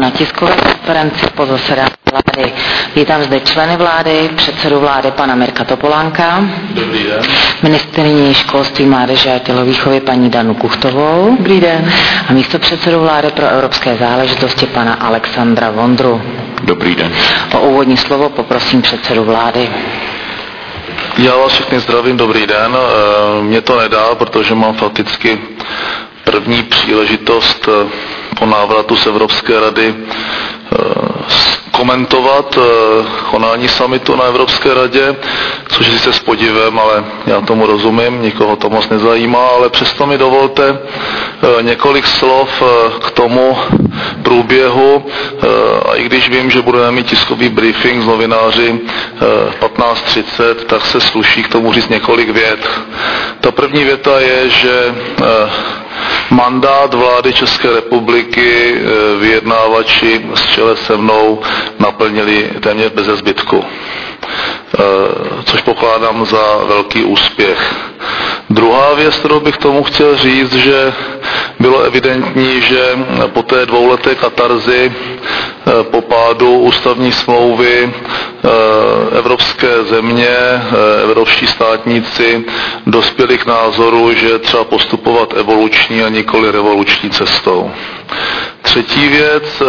na tiskové konferenci po zasedání vlády. Vítám zde členy vlády, předsedu vlády pana Mirka Topolánka. Dobrý den. Ministryni školství, mládeže a tělovýchovy paní Danu Kuchtovou. Dobrý den. A místopředsedu vlády pro evropské záležitosti pana Alexandra Vondru. Dobrý den. O úvodní slovo poprosím předsedu vlády. Já vás všechny zdravím, dobrý den. Mně to nedá, protože mám fakticky první příležitost po návratu z Evropské rady komentovat konání summitu na Evropské radě, což je sice s podivem, ale já tomu rozumím, nikoho to moc nezajímá, ale přesto mi dovolte několik slov k tomu průběhu, a i když vím, že budeme mít tiskový briefing s novináři v 15:30, tak se sluší k tomu říct několik vět. Ta první věta je, že mandát vlády České republiky vyjednávači z čele se mnou naplnili téměř beze zbytku, což pokládám za velký úspěch. Druhá věc, kterou bych tomu chtěl říct, že bylo evidentní, že po té dvouleté katarzy po pádu ústavní smlouvy evropské země, evropští státníci dospěli k názoru, že třeba postupovat evoluční a nikoli revoluční cestou. Třetí věc,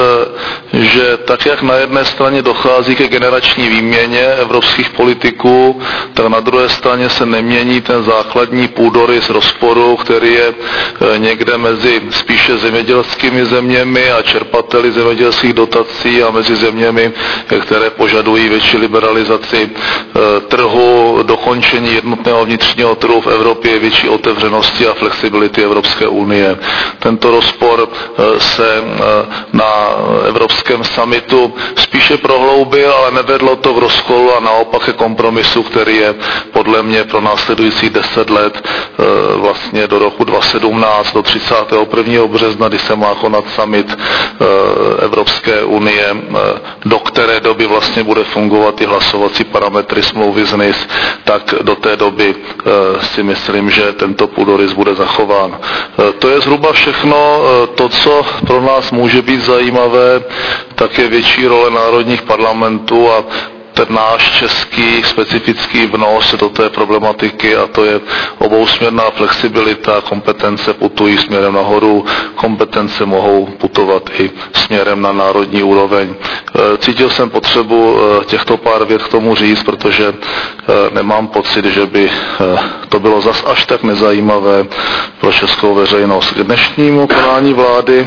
že tak, jak na jedné straně dochází ke generační výměně evropských politiků, tak na druhé straně se nemění ten základní půdorys rozporu, který je někde mezi spíše zemědělskými zeměmi a čerpateli zemědělských dotací a mezi zeměmi, které požadují větší liberalizaci trhu, dokončení jednotného vnitřního trhu v Evropě, větší otevřenosti a flexibility Evropské unie. Tento rozpor se na evropském summitu spíše prohloubil, ale nevedlo to k rozkolu a naopak ke kompromisu, který je podle mě pro následujících 10 let vlastně do roku 2017, do 31. března, kdy se má konat summit Evropské unie, do které doby vlastně bude fungovat i hlasovací parametry smlouvy z NIS, tak do té doby si myslím, že tento půdorys bude zachován. To je zhruba všechno. To, co pro nás může být zajímavé, tak je větší role národních parlamentů a ten náš český specifický vnos do té problematiky, a to je obousměrná flexibilita, kompetence putují směrem nahoru, kompetence mohou putovat i směrem na národní úroveň. Cítil jsem potřebu těchto pár vět k tomu říct, protože nemám pocit, že by to bylo zas až tak nezajímavé pro českou veřejnost. K dnešnímu konání vlády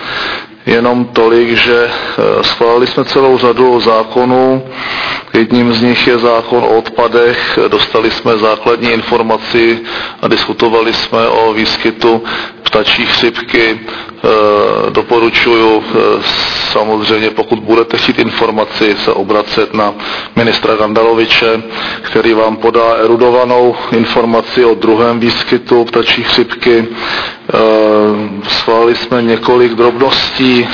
jenom tolik, že schválili jsme celou řadu zákonů. Jedním z nich je zákon o odpadech. Dostali jsme základní informaci a diskutovali jsme o výskytu ptačí chřipky. Doporučuji samozřejmě, pokud budete chtít informaci, se obracet na ministra Gandaloviče, který vám podá erudovanou informaci o druhém výskytu ptačí chřipky. Schválili jsme několik drobností,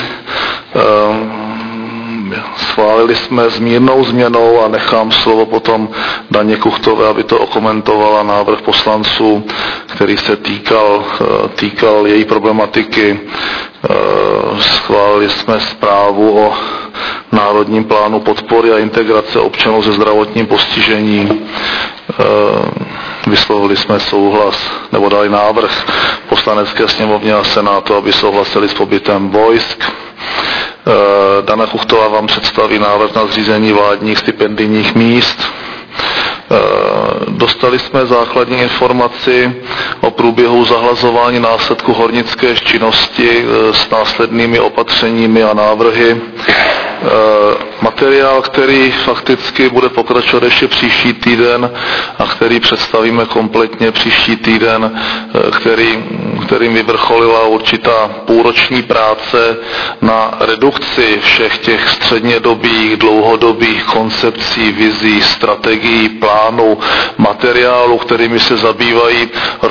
schválili jsme s mírnou změnou a nechám slovo potom Daně Kuchtové, aby to okomentovala, návrh poslanců, který se týkal její problematiky. Schválili jsme zprávu o národním plánu podpory a integrace občanů se zdravotním postižením. Vyslovili jsme souhlas, nebo dali návrh Poslanecké sněmovně a Senátu, aby souhlasili s pobytem vojsk. Dana Kuchtová vám představí návrh na zřízení vládních stipendijních míst. Dostali jsme základní informaci o průběhu zahlazování následku hornické činnosti s následnými opatřeními a návrhy. Materiál, který fakticky bude pokračovat ještě příští týden a který představíme kompletně příští týden, kterým vyvrcholila určitá půlroční práce na redukci všech těch střednědobých, dlouhodobých koncepcí, vizí, strategií, plánů, materiálů, kterými se zabývají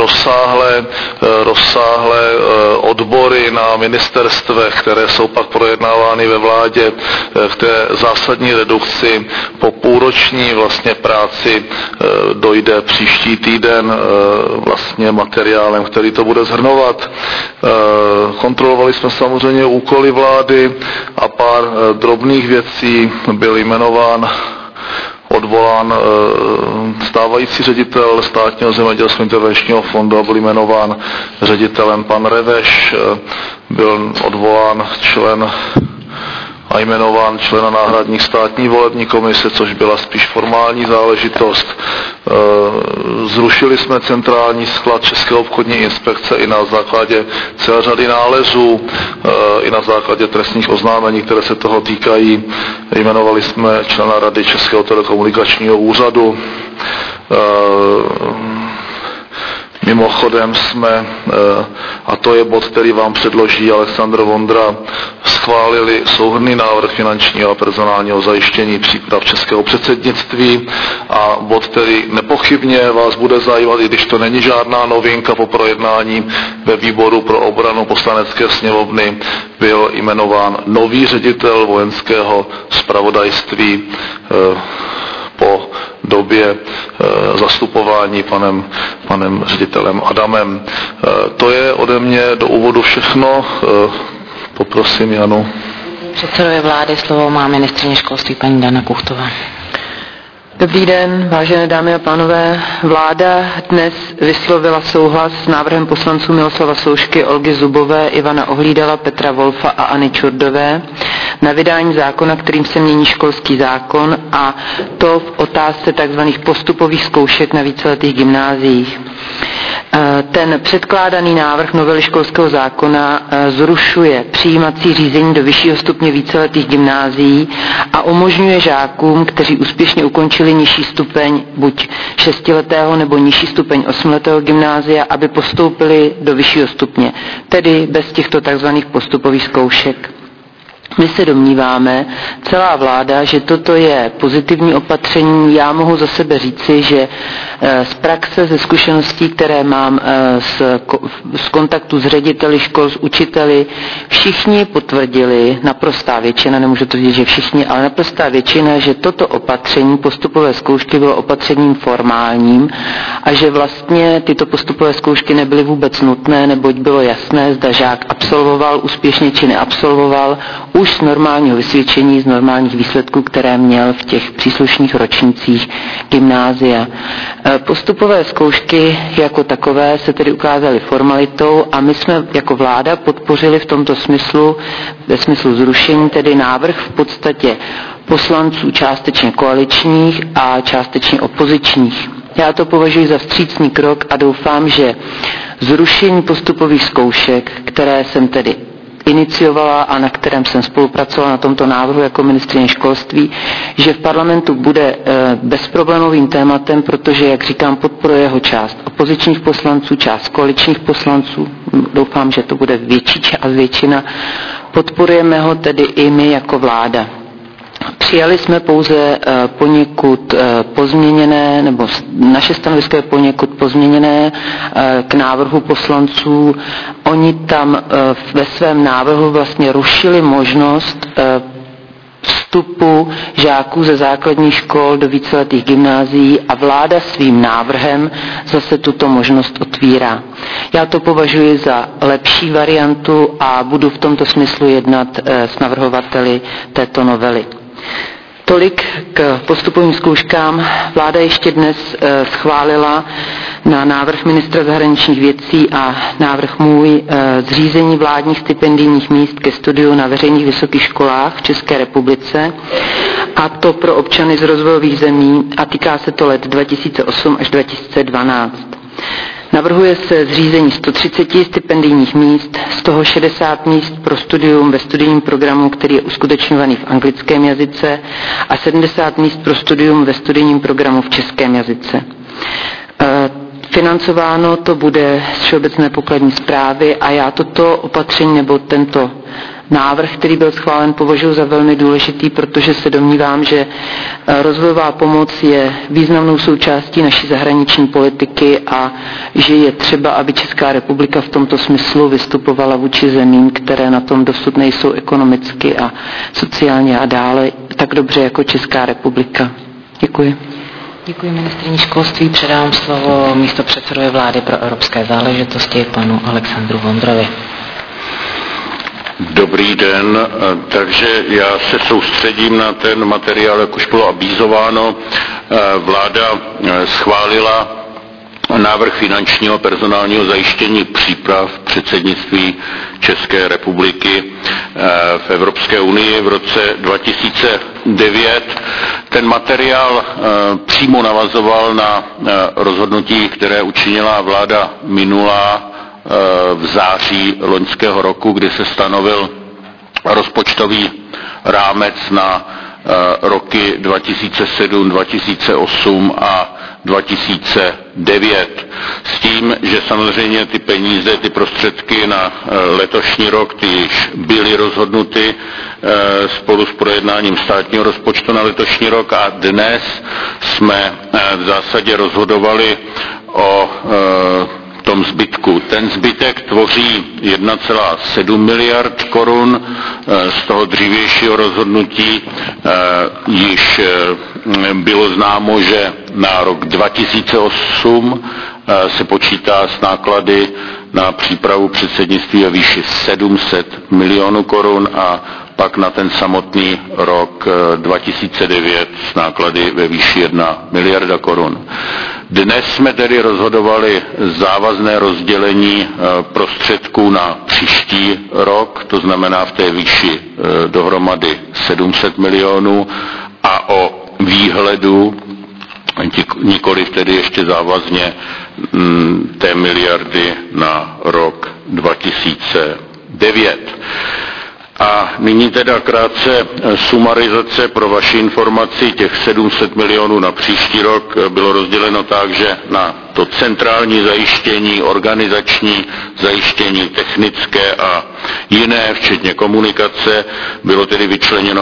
rozsáhlé odbory na ministerstvech, které jsou pak projednávány ve vládě. K té zásadní redukci po půlroční vlastně práci dojde příští týden vlastně materiálem, který to bude shrnovat. Kontrolovali jsme samozřejmě úkoly vlády a pár pár drobných věcí. Byl odvolán stávající ředitel Státního zemědělského intervenčního fondu a byl jmenován ředitelem pan Reveš. Byl odvolán člen a jmenován člena náhradní státní volební komise, což byla spíš formální záležitost. Zrušili jsme centrální sklad České obchodní inspekce i na základě celé řady nálezů, i na základě trestních oznámení, které se toho týkají. Jmenovali jsme člena Rady Českého telekomunikačního úřadu. Mimochodem jsme, a to je bod, který vám předloží Alexandr Vondra, schválili souhrnný návrh finančního a personálního zajištění příprav českého předsednictví a bod, který nepochybně vás bude zajímat, i když to není žádná novinka po projednání ve výboru pro obranu Poslanecké sněmovny, byl jmenován nový ředitel vojenského zpravodajství po době zastupování panem ředitelem Adamem. To je ode mě do úvodu všechno. Poprosím Janu. Předsedové vlády slovo má ministryně školství paní Dana Kuchtová. Dobrý den, vážené dámy a pánové. Vláda dnes vyslovila souhlas s návrhem poslanců Miloslava Soušky, Olgy Zubové, Ivana Ohlídala, Petra Wolfa a Anny Čurdové na vydání zákona, kterým se mění školský zákon, a to v otázce tzv. Postupových zkoušek na víceletých gymnáziích. Ten předkládaný návrh novely školského zákona zrušuje přijímací řízení do vyššího stupně víceletých gymnázií a umožňuje žákům, kteří úspěšně ukončili nižší stupeň buď 6letého nebo nižší stupeň 8letého gymnázia, aby postoupili do vyššího stupně, tedy bez těchto tzv. Postupových zkoušek. My se domníváme, celá vláda, že toto je pozitivní opatření. Já mohu za sebe říci, že z praxe, ze zkušeností, které mám z kontaktu s řediteli škol, s učiteli, všichni potvrdili, naprostá většina, nemůžu tvrdit, že všichni, ale naprostá většina, že toto opatření, postupové zkoušky, bylo opatřením formálním a že vlastně tyto postupové zkoušky nebyly vůbec nutné, neboť bylo jasné, zda žák absolvoval úspěšně či neabsolvoval už z normálního vysvědčení, z normálních výsledků, které měl v těch příslušných ročnících gymnázia. Postupové zkoušky jako takové se tedy ukázaly formalitou a my jsme jako vláda podpořili v tomto smyslu, ve smyslu zrušení, tedy návrh v podstatě poslanců částečně koaličních a částečně opozičních. Já to považuji za vstřícný krok a doufám, že zrušení postupových zkoušek, které jsem tedy iniciovala a na kterém jsem spolupracovala na tomto návrhu jako ministryně školství, že v parlamentu bude bezproblémovým tématem, protože, jak říkám, podporuje jeho část opozičních poslanců, část koaličních poslanců. Doufám, že to bude větší část, většina. Podporujeme ho tedy i my jako vláda. Přijali jsme pouze poněkud pozměněné, nebo naše stanovisko je poněkud pozměněné k návrhu poslanců. Oni tam ve svém návrhu vlastně rušili možnost vstupu žáků ze základních škol do víceletých gymnázií a vláda svým návrhem zase tuto možnost otvírá. Já to považuji za lepší variantu a budu v tomto smyslu jednat s navrhovateli této novely. Tolik k postupovým zkouškám. Vláda ještě dnes schválila na návrh ministra zahraničních věcí a návrh můj zřízení vládních stipendijních míst ke studiu na veřejných vysokých školách v České republice, a to pro občany z rozvojových zemí, a týká se to let 2008 až 2012. Navrhuje se zřízení 130 stipendijních míst, z toho 60 míst pro studium ve studijním programu, který je uskutečňovaný v anglickém jazyce, a 70 míst pro studium ve studijním programu v českém jazyce. Financováno to bude z Všeobecné pokladní správy a já toto opatření nebo tento návrh, který byl schválen, považuji za velmi důležitý, protože se domnívám, že rozvojová pomoc je významnou součástí naší zahraniční politiky a že je třeba, aby Česká republika v tomto smyslu vystupovala vůči zemím, které na tom dosud nejsou ekonomicky a sociálně a dále tak dobře jako Česká republika. Děkuji. Děkuji ministryni školství. Předávám slovo místopředsedovi vlády pro evropské záležitosti panu Alexandru Vondrovi. Dobrý den, takže já se soustředím na ten materiál, jak už bylo avízováno. Vláda schválila návrh finančního personálního zajištění příprav předsednictví České republiky v Evropské unii v roce 2009. Ten materiál přímo navazoval na rozhodnutí, které učinila vláda minulá v září loňského roku, kdy se stanovil rozpočtový rámec na roky 2007, 2008 a 2009. S tím, že samozřejmě ty peníze, ty prostředky na letošní rok, ty již byly rozhodnuty spolu s projednáním státního rozpočtu na letošní rok a dnes jsme v zásadě rozhodovali o tom zbytku. Ten zbytek tvoří 1,7 miliard korun. Z toho dřívějšího rozhodnutí již bylo známo, že na rok 2008 se počítá s náklady na přípravu předsednictví ve výši 700 milionů korun a pak na ten samotný rok 2009 s náklady ve výši 1 miliarda korun. Dnes jsme tedy rozhodovali závazné rozdělení prostředků na příští rok, to znamená v té výši dohromady 700 milionů a o výhledu, nikoliv tedy ještě závazně té miliardy na rok 2009. A nyní teda krátce sumarizace pro vaši informaci. Těch 700 milionů na příští rok bylo rozděleno tak, že na to centrální zajištění, organizační zajištění, technické a jiné, včetně komunikace, bylo tedy vyčleněno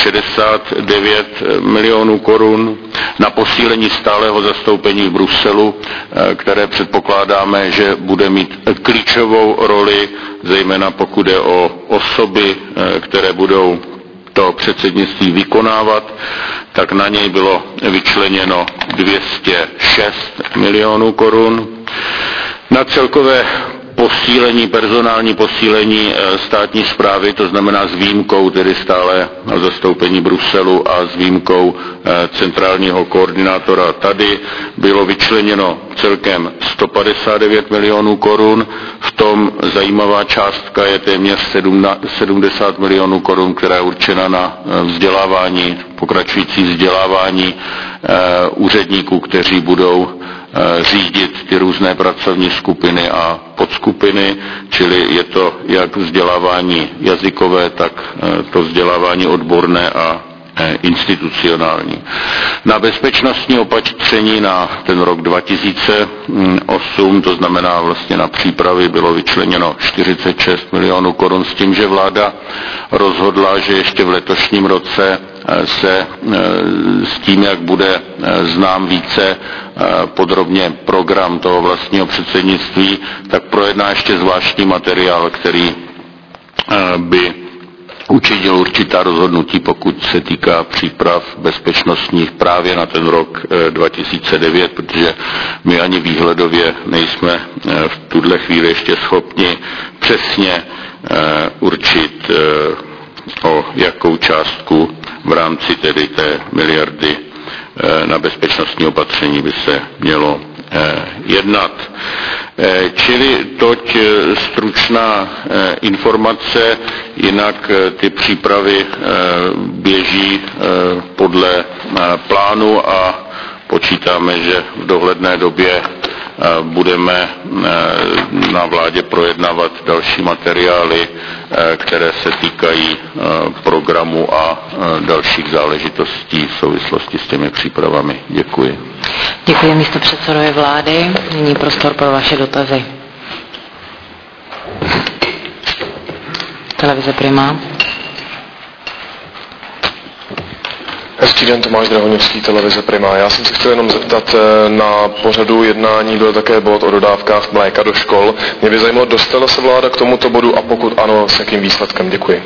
269 milionů korun. Na posílení stálého zastoupení v Bruselu, které předpokládáme, že bude mít klíčovou roli, zejména pokud jde o osoby, které budou to předsednictví vykonávat, tak na něj bylo vyčleněno 206 milionů korun. Na celkové posílení, personální posílení státní správy, to znamená s výjimkou tedy stále zastoupení Bruselu a s výjimkou centrálního koordinátora tady, bylo vyčleněno celkem 159 milionů korun. V tom zajímavá částka je téměř 70 milionů korun, která je určena na vzdělávání, pokračující vzdělávání úředníků, kteří budou řídit ty různé pracovní skupiny a podskupiny, čili je to jak vzdělávání jazykové, tak to vzdělávání odborné a institucionální. Na bezpečnostní opatření na ten rok 2008, to znamená vlastně na přípravy, bylo vyčleněno 46 milionů korun s tím, že vláda rozhodla, že ještě v letošním roce se s tím, jak bude znám více podrobně program toho vlastního předsednictví, tak projedná ještě zvláštní materiál, který by učinil určitá rozhodnutí, pokud se týká příprav bezpečnostních právě na ten rok 2009, protože my ani výhledově nejsme v tuhle chvíli ještě schopni přesně určit, o jakou částku v rámci tedy té miliardy na bezpečnostní opatření by se mělo jednat. Čili toť stručná informace, jinak ty přípravy běží podle plánu a počítáme, že v dohledné době budeme na vládě projednávat další materiály, které se týkají programu a dalších záležitostí v souvislosti s těmi přípravami. Děkuji. Děkuji místopředsedovi vlády. Nyní prostor pro vaše dotazy. Televize Prima. Hezký den, Tomáš Drahoněvský, televize Prima. Já jsem se chtěl jenom zeptat, na pořadu jednání byl také bod o dodávkách mléka do škol. Mě by zajímalo, dostala se vláda k tomuto bodu a pokud ano, s jakým výsledkem? Děkuji.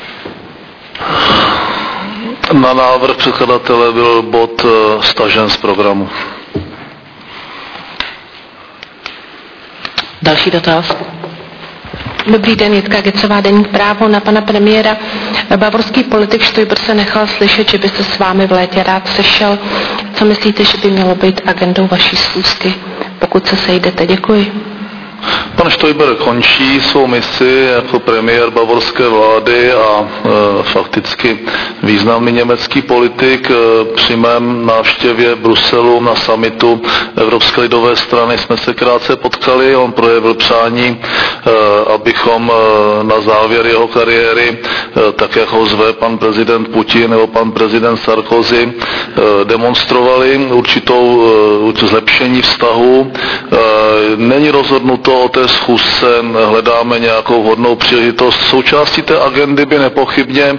Na návrh předkladatele byl bod stažen z programu. Další dotaz. Dobrý den, Jitka Gecová, Deník Právo. Na pana premiéra. Bavorský politik Stoiber se nechal slyšet, že byste s vámi v létě rád sešel. Co myslíte, že by mělo být agendou vaší schůzky, pokud se sejdete? Děkuji. Pan Stoiber končí svou misi jako premiér bavorské vlády a fakticky významný německý politik. Při mém návštěvě Bruselu na summitu Evropské lidové strany jsme se krátce potkali. On projevil přání, abychom na závěr jeho kariéry, tak jak ho zve pan prezident Putin nebo pan prezident Sarkozy, demonstrovali určitou zlepšení vztahu. Není rozhodnuto o té schůzce, hledáme nějakou vhodnou příležitost. Součástí té agendy by nepochybně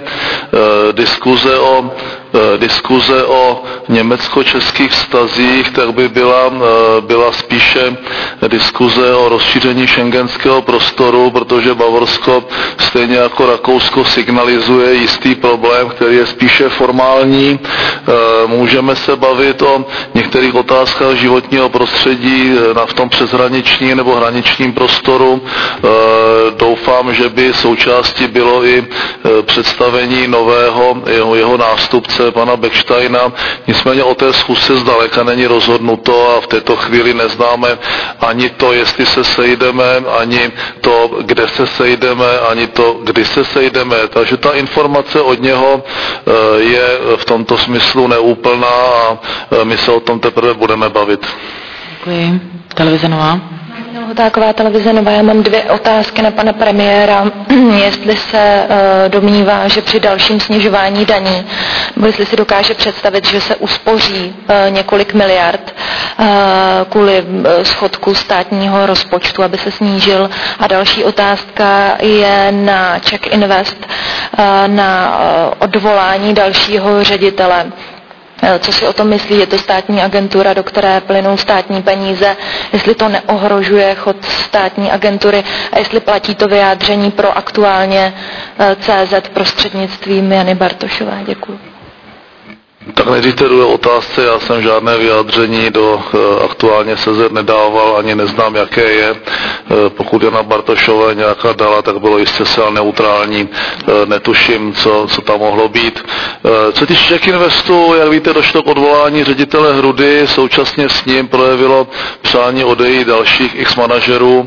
diskuze o německo-českých vztazích, tak by byla spíše diskuze o rozšíření schengenského prostoru, protože Bavorsko stejně jako Rakousko signalizuje jistý problém, který je spíše formální. Můžeme se bavit o některých otázkách životního prostředí v tom přeshraničním nebo hraničním prostoru. Doufám, že by součástí bylo i představení nového jeho nástupce, pana Bechsteina. Nicméně o té schůzce zdaleka není rozhodnuto a v této chvíli neznáme ani to, jestli se sejdeme, ani to, kde se sejdeme, ani to, kdy se sejdeme. Takže ta informace od něho je v tomto smyslu neúplná a my se o tom teprve budeme bavit. Děkuji. Televize Nová. Hotáková, Televize Nová. Já mám 2 otázky na pana premiéra. Jestli se domnívá, že při dalším snižování daní, nebo jestli si dokáže představit, že se uspoří několik miliard kvůli schodku státního rozpočtu, aby se snížil. A další otázka je na Czech Invest, na odvolání dalšího ředitele. Co si o tom myslí? Je to státní agentura, do které plynou státní peníze, jestli to neohrožuje chod státní agentury a jestli platí to vyjádření pro aktuálně CZ prostřednictvím Jany Bartošové. Děkuji. Tak nejdřív té druhé otázce, já jsem žádné vyjádření do aktuálně CZ nedával, ani neznám, jaké je. Pokud Jana Bartošové nějaká dala, tak bylo jistě zcela neutrální, netuším, co tam mohlo být. Co týče Czech Investu, jak víte, došlo k odvolání ředitele Hrudy, současně s ním projevilo přání odejít dalších x manažerů.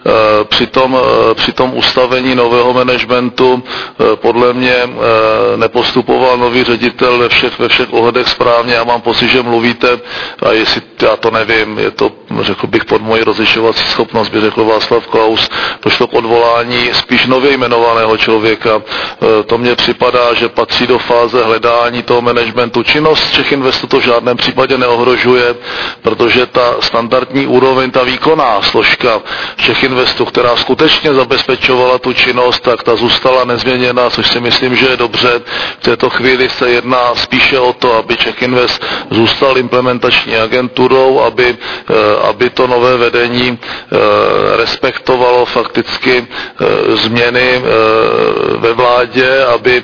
Při tom ustavení nového managementu podle mě nepostupoval nový ředitel ve všech ohledech správně. Já mám pocit, že mluvíte, a jestli já to nevím, je to, řekl bych, pod moji rozlišovací schopnost, by řekl Václav Klaus, došlo k odvolání spíš nově jmenovaného člověka. To mně připadá, že patří do fáze hledání toho managementu. Činnost Czech Investu to v žádném případě neohrožuje, protože ta standardní úroveň, ta výkonná složka Czech Investu, která skutečně zabezpečovala tu činnost, tak ta zůstala nezměněna, což si myslím, že je dobře. V této chvíli se jedná spíše o to, aby Czech Invest zůstal implementační agenturou, aby to nové vedení respektovalo fakticky změny ve vládě, aby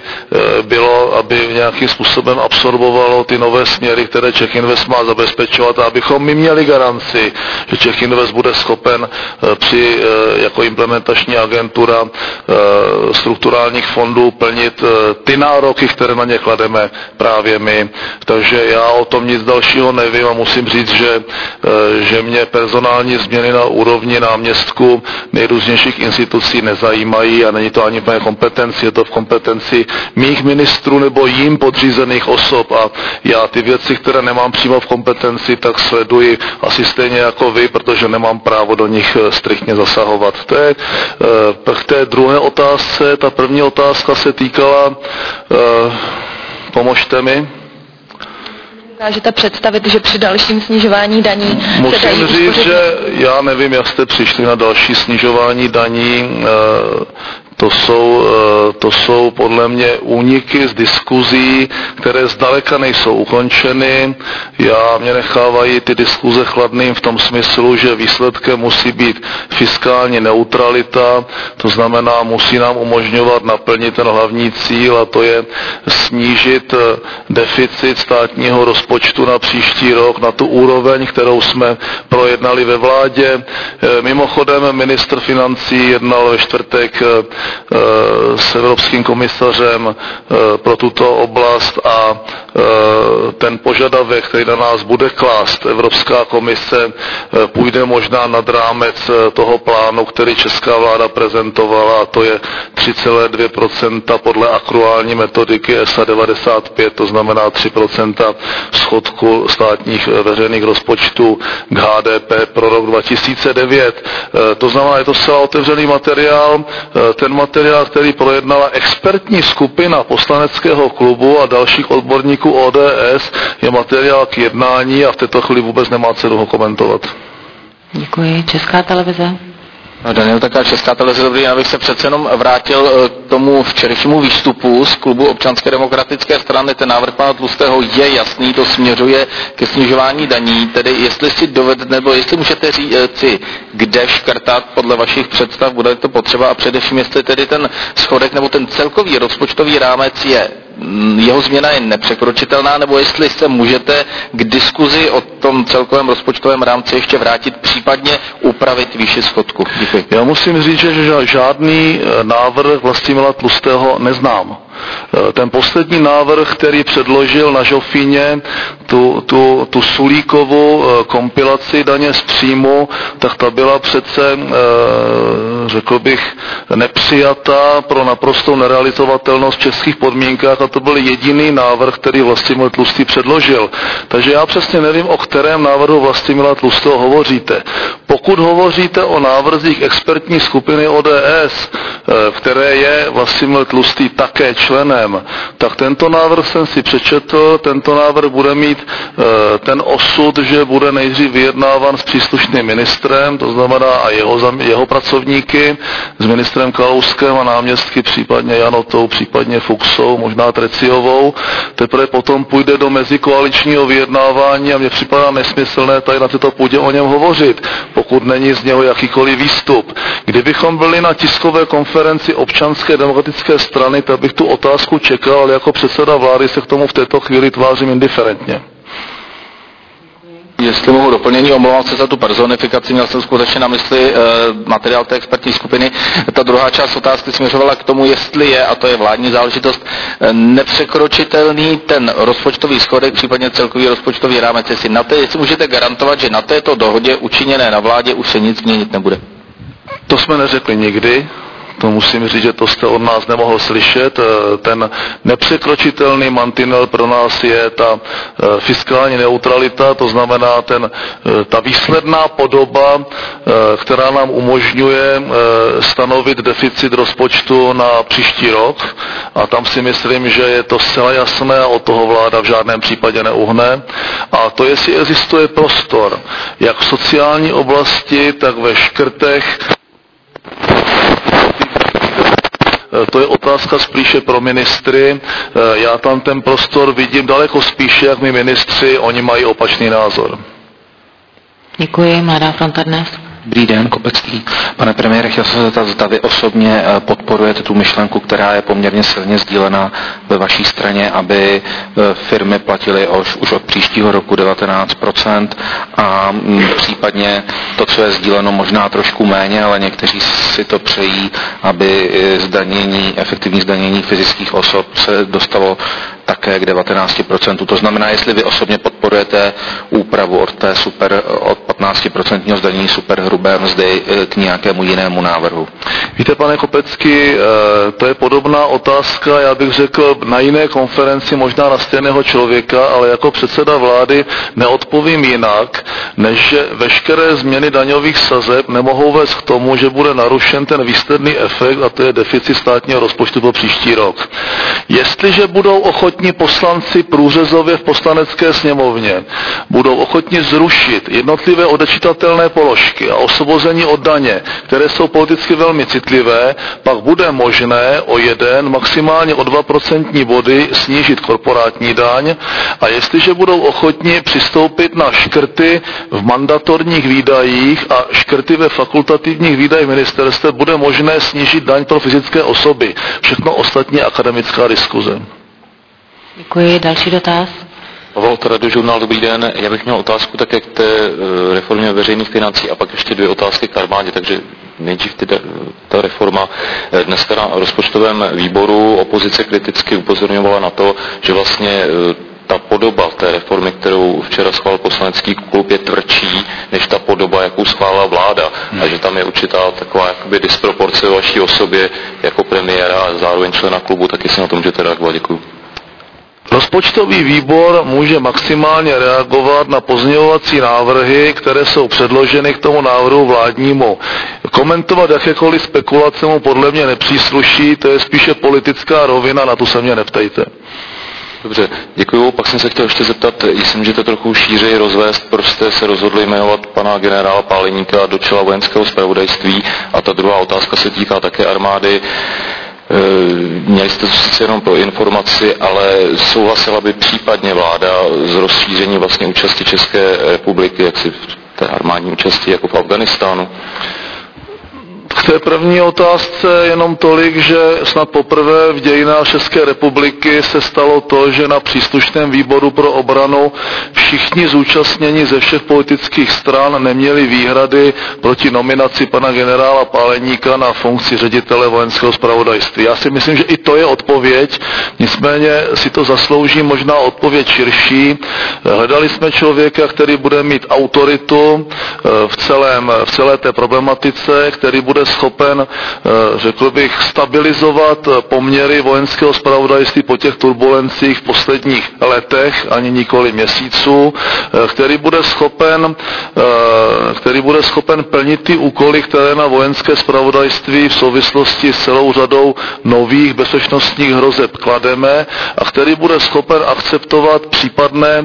nějakým způsobem absorbovalo ty nové směry, které Czech Invest má zabezpečovat, a abychom my měli garanci, že Czech Invest bude schopen jako implementační agentura strukturálních fondů plnit ty nároky, které na ně klademe právě my. Takže já o tom nic dalšího nevím a musím říct, že mě personální změny na úrovni náměstků nejrůznějších institucí nezajímají a není to ani moje kompetenci, je to v kompetenci mých ministrů nebo jim podřízených osob a já ty věci, které nemám přímo v kompetenci, tak sleduji asi stejně jako vy, protože nemám právo do nich striktně zasahovat. To je k té druhé otázce. Ta první otázka se týkala, pomožte mi. Dokážete představit, že při dalším snižování daní musím říct, že já nevím, jak jste přišli na další snižování daní. To jsou podle mě úniky z diskuzí, které zdaleka nejsou ukončeny. Mě nechávají ty diskuze chladným v tom smyslu, že výsledkem musí být fiskální neutralita, to znamená, musí nám umožňovat naplnit ten hlavní cíl, a to je snížit deficit státního rozpočtu na příští rok na tu úroveň, kterou jsme projednali ve vládě. Mimochodem ministr financí jednal ve čtvrtek s evropským komisařem pro tuto oblast a ten požadavek, který na nás bude klást Evropská komise, půjde možná nad rámec toho plánu, který česká vláda prezentovala, a to je 3,2% podle akruální metodiky ESA 95, to znamená 3% schodku státních veřejných rozpočtů k HDP pro rok 2009. To znamená, je to zcela otevřený materiál. Ten materiál, který projednala expertní skupina poslaneckého klubu a dalších odborníků ODS, je materiál k jednání a v této chvíli vůbec nemá cenu ho komentovat. Děkuji. Česká televize. Daniel Taká, Česká televize, dobrý den, abych se přece jenom vrátil k tomu včerejšímu výstupu z klubu Občanské demokratické strany. Ten návrh pana Tlustého je jasný, to směřuje ke snižování daní, tedy jestli si dovedete, nebo jestli můžete říci, kde škrtat podle vašich představ, bude to potřeba, a především jestli tedy ten schodek nebo ten celkový rozpočtový rámec jeho změna je nepřekročitelná, nebo jestli se můžete k diskuzi o tom celkovém rozpočtovém rámci ještě vrátit, případně upravit výši schodku. Děkuji. Já musím říct, že žádný návrh Vlastimila Tlustého neznám. Ten poslední návrh, který předložil na Žofíně, tu Sulíkovu kompilaci daně z příjmu, tak ta byla přece, řekl bych, nepřijatá pro naprostou nerealizovatelnost v českých podmínkách, a to byl jediný návrh, který Vlastimil Tlustý předložil. Takže já přesně nevím, o kterém návrhu Vlastimila Tlustého hovoříte. Pokud hovoříte o návrzích expertní skupiny ODS, které je Vlastimil Tlustý také členem, tak tento návrh jsem si přečetl, tento návrh bude mít ten osud, že bude nejdřív vyjednáván s příslušným ministrem, to znamená a jeho pracovníky, s ministrem Kalouskem a náměstky, případně Janotou, případně Fuchsou, možná Treciovou, teprve potom půjde do mezikoaličního vyjednávání a mně připadá nesmyslné tady na této půdě o něm hovořit, pokud není z něho jakýkoliv výstup. Kdybychom byli na tiskové konferenci Občanské demokratické strany, tak bych tu otázku čekal, ale jako předseda vlády se k tomu v této chvíli tvářím indiferentně. Jestli mohu doplnění, omlouvám se za tu personifikaci, měl jsem skutečně na mysli materiál té expertní skupiny. Ta druhá část otázky směřovala k tomu, jestli je, a to je vládní záležitost, nepřekročitelný ten rozpočtový schodek, případně celkový rozpočtový rámec, jestli můžete garantovat, že na této dohodě učiněné na vládě už se nic měnit nebude. To jsme neřekli nikdy. To musím říct, že to jste od nás nemohl slyšet. Ten nepřekročitelný mantinel pro nás je ta fiskální neutralita, to znamená ta výsledná podoba, která nám umožňuje stanovit deficit rozpočtu na příští rok. A tam si myslím, že je to zcela jasné a od toho vláda v žádném případě neuhne. A to, jestli existuje prostor, jak v sociální oblasti, tak ve škrtech, to je otázka spíše pro ministry. Já tam ten prostor vidím daleko spíše, jak my ministři, oni mají opačný názor. Děkuji, Mladá fronta dnes. Dobrý den, Kopecký. Pane premiére, chtěl jsem se zeptat, zda vy osobně podporujete tu myšlenku, která je poměrně silně sdílená ve vaší straně, aby firmy platily už od příštího roku 19% a případně to, co je sdíleno, možná trošku méně, ale někteří si to přejí, aby efektivní zdanění fyzických osob se dostalo také k 19%. To znamená, jestli vy osobně podporujete úpravu od 15% zdanění superhrubé mzdy k nějakému jinému návrhu. Víte, pane Kopecký, to je podobná otázka, já bych řekl, na jiné konferenci, možná na stejného člověka, ale jako předseda vlády neodpovím jinak, než že veškeré změny daňových sazeb nemohou vést k tomu, že bude narušen ten výsledný efekt, a to je deficit státního rozpočtu pro příští rok. Jestliže budou ochotní poslanci průřezově v Poslanecké sněmovně úrovně budou ochotni zrušit jednotlivé odečitatelné položky a osvobození od daně, které jsou politicky velmi citlivé, pak bude možné o 1, maximálně o 2% body snížit korporátní daň a jestliže budou ochotni přistoupit na škrty v mandatorních výdajích a škrty ve fakultativních výdajích ministerstev, bude možné snížit daň pro fyzické osoby. Všechno ostatní akademická diskuze. Děkuji. Další dotaz. Pavel Radiožurnál, dobrý den. Já bych měl otázku také k té reformě veřejných financí a pak ještě 2 otázky k armádě, takže nejdřív ta reforma. Dneska na rozpočtovém výboru opozice kriticky upozorňovala na to, že vlastně ta podoba té reformy, kterou včera schválil poslanecký klub, je tvrdší než ta podoba, jakou schválila vláda. A že tam je určitá taková jakoby disproporce ve vaší osobě jako premiéra a zároveň člena klubu, taky si na to můžete reagovat. Děkuji. Rozpočtový výbor může maximálně reagovat na pozměňovací návrhy, které jsou předloženy k tomu návrhu vládnímu. Komentovat jakékoliv spekulace mu podle mě nepřísluší, to je spíše politická rovina, na tu se mě neptejte. Dobře, děkuju. Pak jsem se chtěl ještě zeptat, jestli můžete trochu šířeji rozvést, proč jste se rozhodli jmenovat pana generála Páleníka do čela vojenského zpravodajství. A ta druhá otázka se týká také armády. Měli jste to sice jenom pro informaci, ale souhlasila by případně vláda s rozšířením vlastně účasti České republiky, jak si v té armádní účasti jako v Afghánistánu? K té první otázce jenom tolik, že snad poprvé v dějinách České republiky se stalo to, že na příslušném výboru pro obranu všichni zúčastnění ze všech politických stran neměli výhrady proti nominaci pana generála Páleníka na funkci ředitele vojenského zpravodajství. Já si myslím, že i to je odpověď, nicméně si to zaslouží možná odpověď širší. Hledali jsme člověka, který bude mít autoritu v celé té problematice, který bude schopen, řekl bych, stabilizovat poměry vojenského zpravodajství po těch turbulencích v posledních letech, ani nikoli měsíců, který bude schopen plnit ty úkoly, které na vojenské zpravodajství v souvislosti s celou řadou nových bezpečnostních hrozeb klademe a který bude schopen akceptovat případné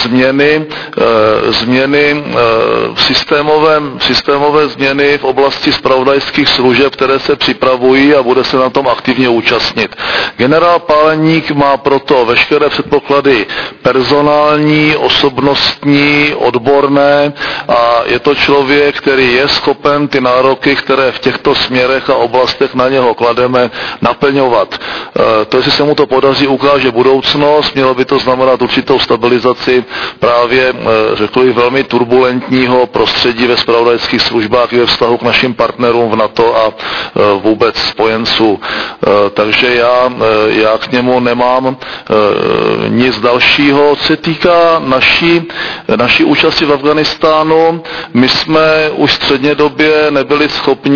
změny systémové změny v oblasti zpravodajských služeb, které se připravují a bude se na tom aktivně účastnit. Generál Páleník má proto veškeré předpoklady personální, osobnostní, odborné a je to člověk, který je schopen ty nároky, které v těchto směrech a oblastech na něho klademe, naplňovat. To, jestli se mu to podaří, ukáže budoucnost, mělo by to znamenat určitou stabilizaci právě, řekl bych, velmi turbulentního prostředí ve zpravodajských službách i ve vztahu k našim partnerům v NATO a vůbec spojenců. Takže já k němu nemám nic dalšího. Co se týká naší účasti v Afghánistánu, my jsme už střednědobě nebyli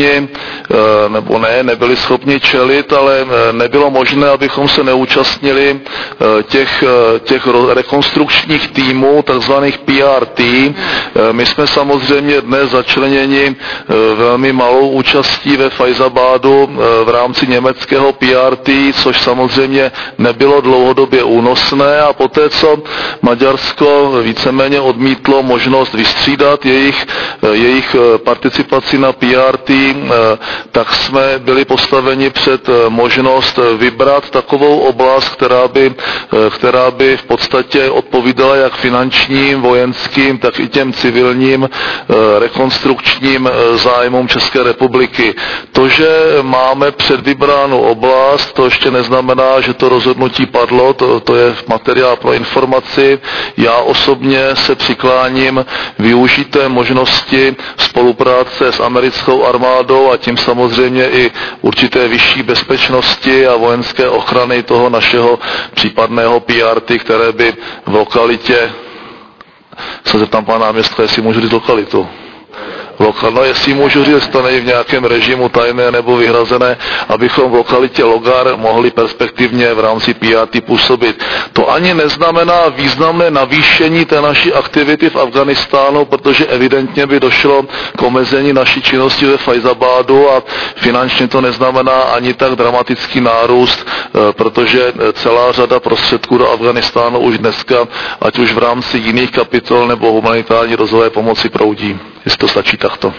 schopni čelit, ale nebylo možné, abychom se neúčastnili těch rekonstrukčních týmů, takzvaných PRT. My jsme samozřejmě dnes začleněni velmi malou účastí ve Fajzabádu v rámci německého PRT, což samozřejmě nebylo dlouhodobě únosné a poté, co Maďarsko víceméně odmítlo možnost vystřídat jejich participaci na PRT, tak jsme byli postaveni před možnost vybrat takovou oblast, která by v podstatě odpovídala jak finančním, vojenským, tak i těm civilním rekonstrukčním zájmům České republiky. To, že máme předvybránou oblast, to ještě neznamená, že to rozhodnutí padlo, to je materiál pro informaci. Já osobně se přikláním využít té možnosti spolupráce s americkou armádou a tím samozřejmě i určité vyšší bezpečnosti a vojenské ochrany toho našeho případného PRT, které by v lokalitě, se zeptám pana náměstka, jestli můžu říct lokalitu. No, jestli můžu říct, to není v nějakém režimu tajné nebo vyhrazené, abychom v lokalitě Logar mohli perspektivně v rámci PRT působit. To ani neznamená významné navýšení té naší aktivity v Afghánistánu, protože evidentně by došlo k omezení naší činnosti ve Fajzabádu a finančně to neznamená ani tak dramatický nárůst, protože celá řada prostředků do Afghánistánu už dneska, ať už v rámci jiných kapitol nebo humanitární rozvojové pomoci proudí. Jestli to stačí takto.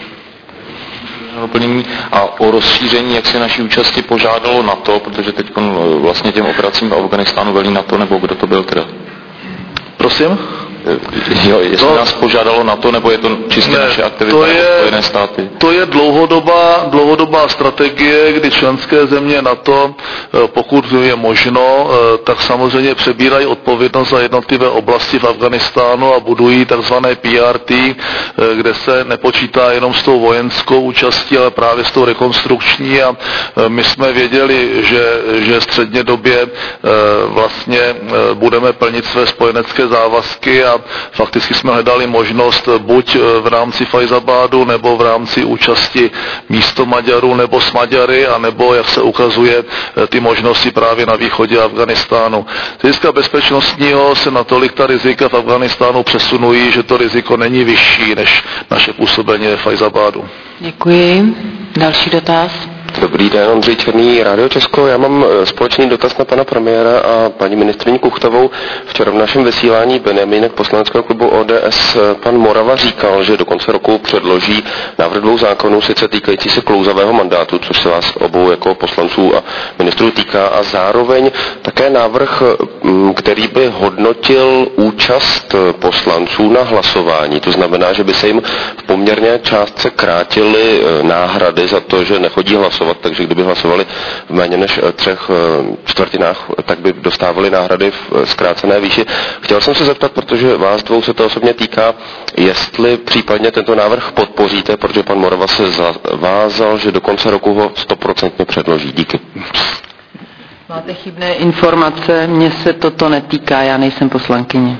A o rozšíření, jak se naší účasti požádalo NATO, protože teď vlastně těm operacím v Afghánistánu velí NATO, nebo kdo to byl teda? Prosím? Jo, jestli nás požádalo NATO, nebo je to čistě naše aktivita nebo Spojené státy? To je dlouhodobá strategie, kdy členské země NATO, pokud je možno, tak samozřejmě přebírají odpovědnost za jednotlivé oblasti v Afghánistánu a budují takzvané PRT, kde se nepočítá jenom s tou vojenskou účastí, ale právě s tou rekonstrukční a my jsme věděli, že střednědobě vlastně budeme plnit své spojenecké závazky a fakticky jsme hledali možnost buď v rámci Fajzabádu nebo v rámci účasti místo Maďarů nebo s Maďary, anebo, jak se ukazuje, ty možnosti právě na východě Afghánistánu. Z hlediska bezpečnostního se natolik ta rizika v Afghánistánu přesunují, že to riziko není vyšší než naše působení v Fajzabádu. Děkuji. Další dotaz. Dobrý den, Ondřej Černý, Rádio Česko. Já mám společný dotaz na pana premiéra a paní ministryni Kuchtovou. Včera v našem vysílání Benjamínek poslaneckého klubu ODS pan Morava říkal, že do konce roku předloží návrh 2 zákonů, sice týkající se klouzavého mandátu, což se vás obou jako poslanců a ministrů týká, a zároveň také návrh, který by hodnotil účast poslanců na hlasování. To znamená, že by se jim v poměrně částce krátily náhrady za to, že nechodí hlasovat, takže kdyby hlasovali v méně než 3/4, tak by dostávali náhrady v zkrácené výši. Chtěl jsem se zeptat, protože vás dvou se to osobně týká, jestli případně tento návrh podpoříte, protože pan Morava se zavázal, že do konce roku ho 100% předloží. Díky. Máte chybné informace, mně se toto netýká, já nejsem poslankyně.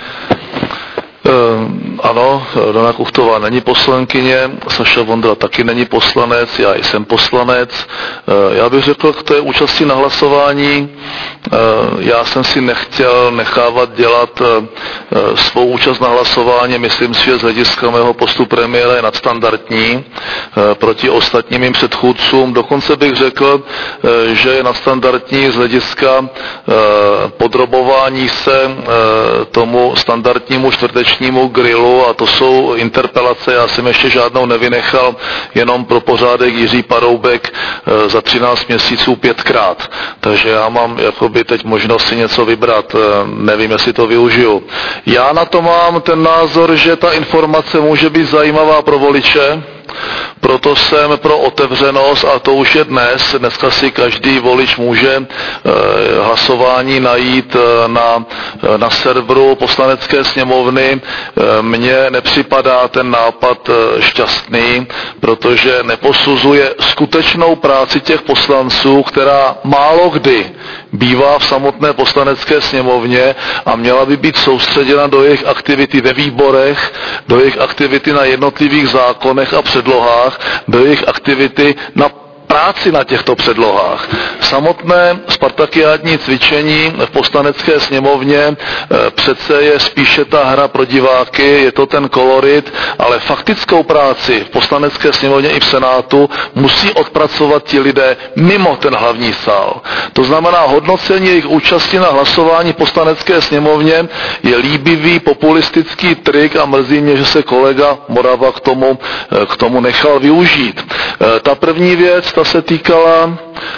Ano, Dana Kuchtová není poslankyně, Saša Vondra taky není poslanec, já jsem poslanec. Já bych řekl k té účasti na hlasování, já jsem si nechtěl nechávat dělat svou účast na hlasování, myslím si, že z hlediska mého postu premiéra je nadstandardní proti ostatním mým předchůdcům. Dokonce bych řekl, že je nadstandardní z hlediska podrobování se tomu standardnímu čtvrtečnímu grilu, a to jsou interpelace. Já jsem ještě žádnou nevynechal, jenom pro pořádek Jiří Paroubek za 13 měsíců 5krát. Takže já mám jakoby teď možnost si něco vybrat, nevím, jestli to využiju. Já na to mám ten názor, že ta informace může být zajímavá pro voliče, proto jsem pro otevřenost, a to už je dnes. Dneska si každý volič může hlasování najít na serveru Poslanecké sněmovny. Mně nepřipadá ten nápad šťastný, protože neposuzuje skutečnou práci těch poslanců, která málo kdy bývá v samotné Poslanecké sněmovně a měla by být soustředěna do jejich aktivity ve výborech, do jejich aktivity na jednotlivých zákonech a předlohách, do jejich aktivity na práci na těchto předlohách. Samotné spartakiádní cvičení v Poslanecké sněmovně přece je spíše ta hra pro diváky, je to ten kolorit, ale faktickou práci v Poslanecké sněmovně i v Senátu musí odpracovat ti lidé mimo ten hlavní sál. To znamená, hodnocení jejich účasti na hlasování v Poslanecké sněmovně je líbivý populistický trik a mrzí mě, že se kolega Morava k tomu nechal využít. Ta první věc, ta se týkala,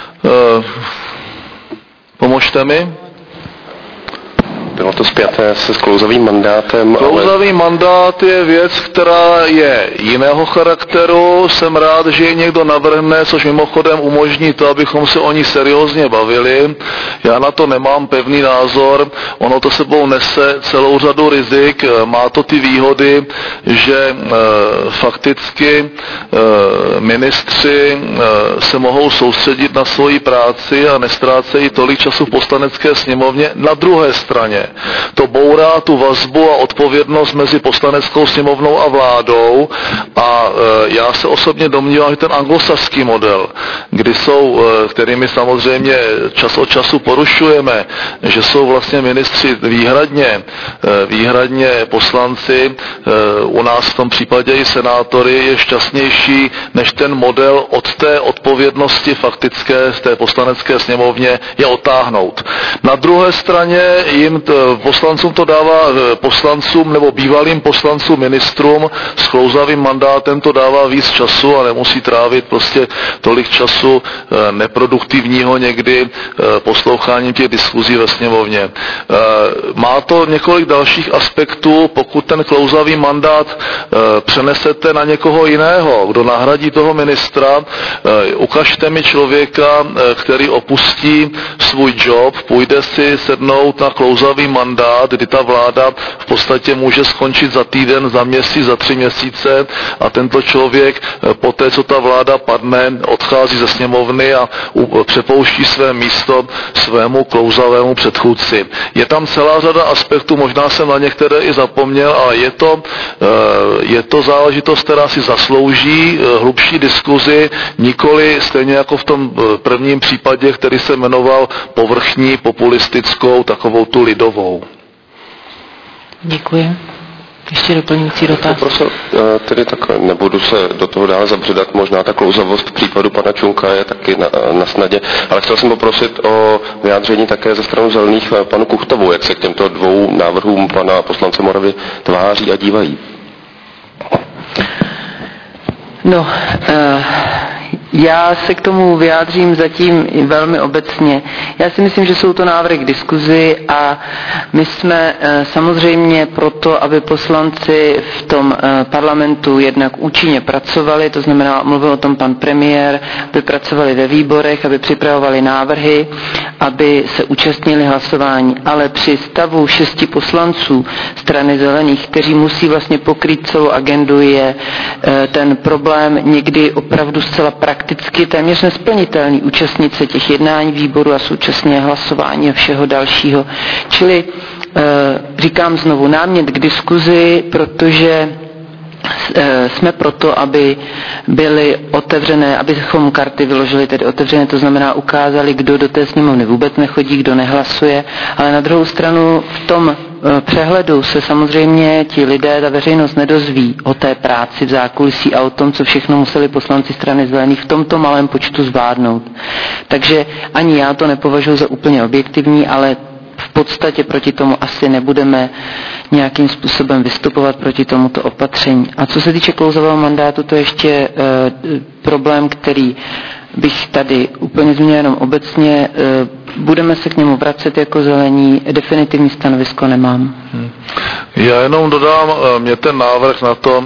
pomožte mi. Bylo to spjaté se klouzavým mandátem. Klouzavý mandát je věc, která je jiného charakteru. Jsem rád, že ji někdo navrhne, což mimochodem umožní to, abychom se o ní seriózně bavili. Já na to nemám pevný názor. Ono to sebou nese celou řadu rizik. Má to ty výhody, že fakticky ministři se mohou soustředit na svoji práci a nestrácejí tolik času v Poslanecké sněmovně. Na druhé straně To bourá tu vazbu a odpovědnost mezi poslaneckou sněmovnou a vládou a já se osobně domnívám, že ten anglosaský model, kterými samozřejmě čas od času porušujeme, že jsou vlastně ministři výhradně poslanci, u nás v tom případě i senátory, je šťastnější než ten model od té odpovědnosti faktické z té poslanecké sněmovně je otáhnout. Na druhé straně jim poslancům to dává, poslancům nebo bývalým poslancům ministrům s klouzavým mandátem to dává víc času a nemusí trávit prostě tolik času neproduktivního někdy posloucháním těch diskuzí ve sněmovně. Má to několik dalších aspektů, pokud ten klouzavý mandát přenesete na někoho jiného, kdo nahradí toho ministra, ukažte mi člověka, který opustí svůj job, půjde si sednout na klouzavý mandát, kdy ta vláda v podstatě může skončit za týden, za měsíc, za 3 měsíce a tento člověk poté, co ta vláda padne, odchází ze sněmovny a přepouští své místo svému klouzavému předchůdci. Je tam celá řada aspektů, možná jsem na některé i zapomněl, ale je to záležitost, která si zaslouží hlubší diskuzi, nikoli stejně jako v tom prvním případě, který se jmenoval povrchní, populistickou, takovou tu lidovou. Děkuji. Ještě doplňující dotaz. Prosil, tedy tak nebudu se do toho dále zabředat, možná ta klouzavost v případu pana Čunka je taky na snadě, ale chtěl jsem poprosit o vyjádření také ze strany zelených panu Kuchtovu, jak se k těmto 2 návrhům pana poslance Moravy tváří a dívají. No, já se k tomu vyjádřím zatím velmi obecně. Já si myslím, že jsou to návrhy k diskuzi a my jsme samozřejmě proto, aby poslanci v tom parlamentu jednak účinně pracovali, to znamená, mluvil o tom pan premiér, aby pracovali ve výborech, aby připravovali návrhy, aby se účastnili hlasování. Ale při stavu 6 poslanců strany zelených, kteří musí vlastně pokrýt celou agendu, je ten problém někdy opravdu zcela prakticky téměř nesplnitelný účastnit se těch jednání výboru a současně hlasování a všeho dalšího. Čili říkám znovu námět k diskuzi, protože jsme proto, aby byly otevřené, abychom karty vyložili tedy otevřené, to znamená ukázali, kdo do té sněmovny vůbec nechodí, kdo nehlasuje, ale na druhou stranu v tom přehledu se samozřejmě ti lidé, ta veřejnost nedozví o té práci v zákulisí a o tom, co všechno museli poslanci strany zelených v tomto malém počtu zvládnout. Takže ani já to nepovažuji za úplně objektivní, ale v podstatě proti tomu asi nebudeme nějakým způsobem vystupovat proti tomuto opatření. A co se týče klouzavého mandátu, to je ještě problém, který bych tady úplně zmínil jenom obecně. Budeme se k němu vracet jako zelení, definitivní stanovisko nemám. Já jenom dodám, mě ten návrh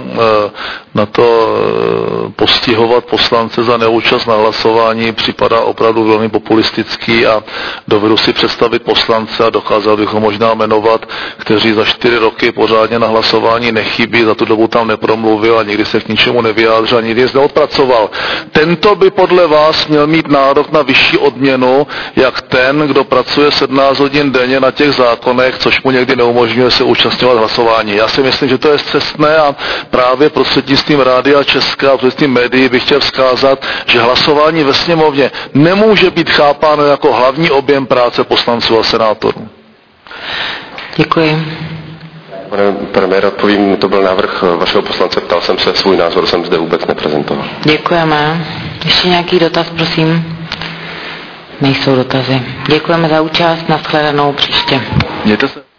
na to postihovat poslance za neúčast na hlasování připadá opravdu velmi populistický a dovedu si představit poslance a dokázal bych ho možná jmenovat, kteří za 4 roky pořádně na hlasování nechybí, za tu dobu tam nepromluvil a nikdy se k ničemu nevyjádřil a nikdy nic neodpracoval. Tento by podle vás měl mít nárok na vyšší odměnu, jak ten, kdo pracuje 17 hodin denně na těch zákonech, což mu někdy neumožňuje se účastňovat hlasování. Já si myslím, že to je scestné a právě prostřednictvím Rádia Česká a prostřednictvím médií bych chtěl vzkázat, že hlasování ve sněmovně nemůže být chápáno jako hlavní objem práce poslanců a senátorů. Děkuji. Pane premiére, odpovím, to byl návrh vašeho poslance, ptal jsem se, svůj názor jsem zde vůbec neprezentoval. Děkujeme. Ještě nějaký dotaz, prosím? Nejsou dotazy. Děkujeme za účast, nashledanou příště. Mějte se.